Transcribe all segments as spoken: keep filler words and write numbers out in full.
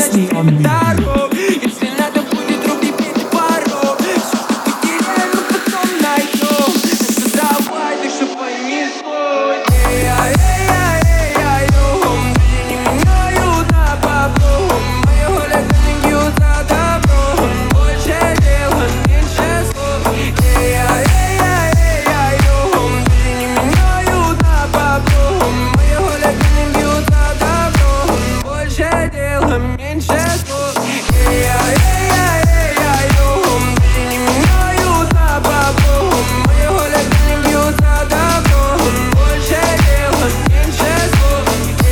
Disney on me. Если надо будет, руби петь порог. Все, что потеряю, но потом найду. Так что давай, дыши, пойми суть. Люди не меняют на бабло. Мои хулиганы бьют за добро. Больше дела, меньше слов. Люди не меняют на бабло. Мои хулиганы бьют за добро. Больше дела, меньше слов. Люди не меняют на бабло. Мои хулиганы бьют за добро. Больше дела, меньше слов.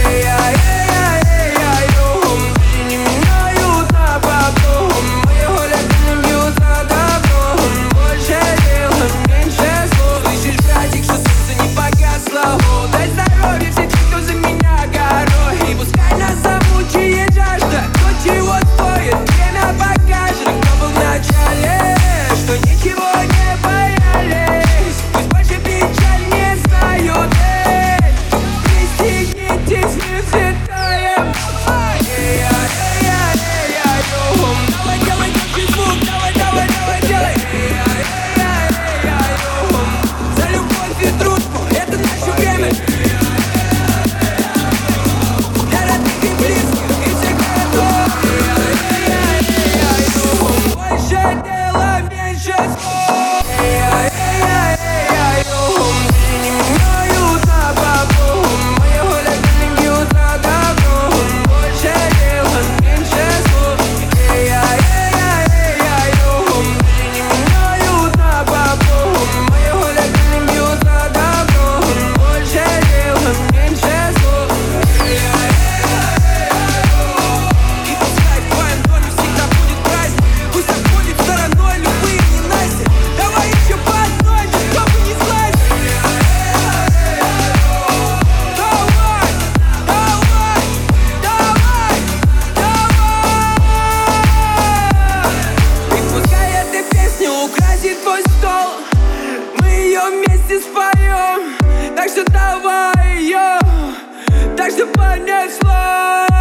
Люди не меняют на бабло. Мои хулиганы бьют за добро. Больше дела, меньше слов. Слышишь, братик, что солнце не погасло? О, дай здоровья все те, кто за меня горой. И пускай нас замучает жажда. Кто чего стоит, время покажет. Кто был в начале, что ничего не боялись. Пусть больше печаль не знают. Эй, пристегнитесь, мы взлетаем. Давай, делай громкий звук, давай, давай, давай, делай. За любовь и дружбу, это наше время. Для родных и близких, и всех готов. Больше дела, меньше слов. Люди не меняют на бабло. Мои хулиганы бьют за добро. Больше дела, меньше слов. Люди не меняют на бабло. Мои хулиганы бьют за добро. Больше дела, меньше слов. И пускай в твоем доме всегда будет праздник. Пусть обходит стороной любые ненасти. Давай еще по одной, чтобы не злазить. Давай, давай, давай, давай. И пускай эта песня украсит твой стол, мы ее вместе споем. Так что давай ее, так что понеслось.